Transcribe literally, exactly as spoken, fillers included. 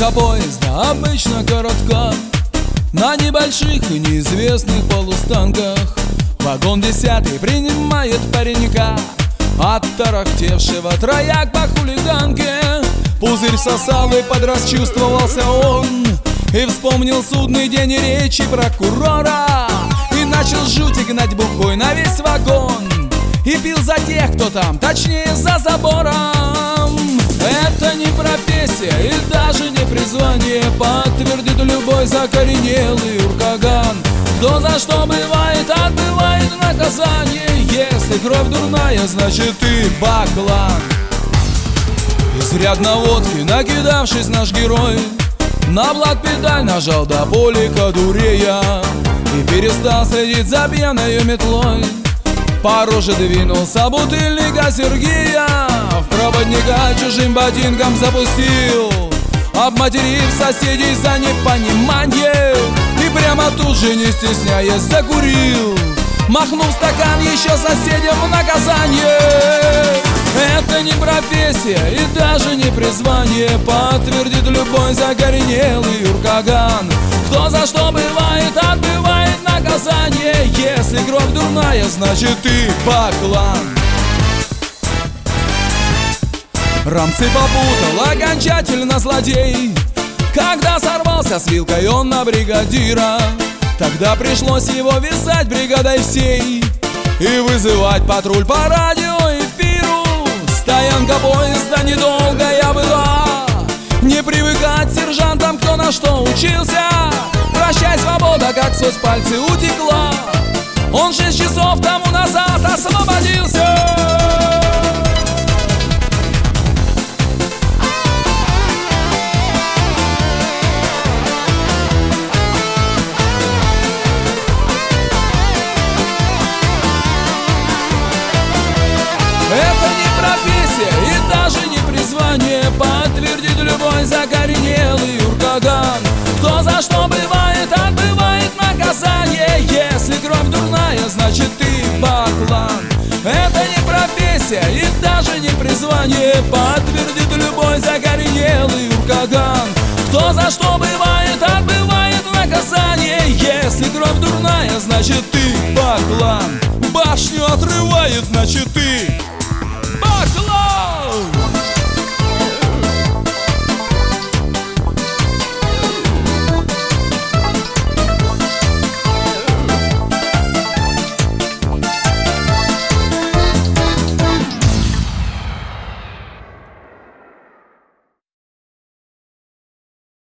Стоянка поезда обычно коротка, на небольших и неизвестных полустанках. Вагон десятый принимает паренька, оттарахтевшего трояк по хулиганке. Пузырь сосал и подрасчувствовался он, и вспомнил судный день и речи прокурора, и начал жуть гнать бухой на весь вагон, и пил за тех, кто там, точнее за забором. Это не профессия и даже не призвание, подтвердит любой закоренелый уркаган. Кто за что бывает, отбывает наказание. Если кровь дурная, значит ты баклан. Изрядно водки накидавшись, наш герой на блат-педаль нажал до полика дурея и перестал следить за пьяною метлой. По роже двинулся бутыльника Сергея, в проводника чужим ботинком запустил, обматерив соседей за непонимание, и прямо тут же, не стесняясь, закурил, махнув стакан еще соседям в наказание. Это не профессия и даже не призвание, подтвердит любой закоренелый уркаган. Кто за что бывает, отбывает наказание. Если кровь дурная, значит ты баклан. Рамцы попутал окончательно злодей, когда сорвался с вилкой он на бригадира. Тогда пришлось его вязать бригадой всей и вызывать патруль по радио эфиру. Стоянка поезда недолгая была, не привыкать сержантам, кто на что учился. Прощай, свобода, как сквозь пальцы утекла, он шесть часов тому назад освободился. Это не профессия и даже не призвание, подтвердит любой закоренелый уркаган. Кто за что бывает, отбывает наказание. Если кровь дурная, значит ты баклан. Это не профессия и даже не призвание, подтвердит любой закоренелый уркаган. Кто за что бывает, отбывает наказание. Если кровь дурная, значит ты баклан. Башню отрывает, значит ты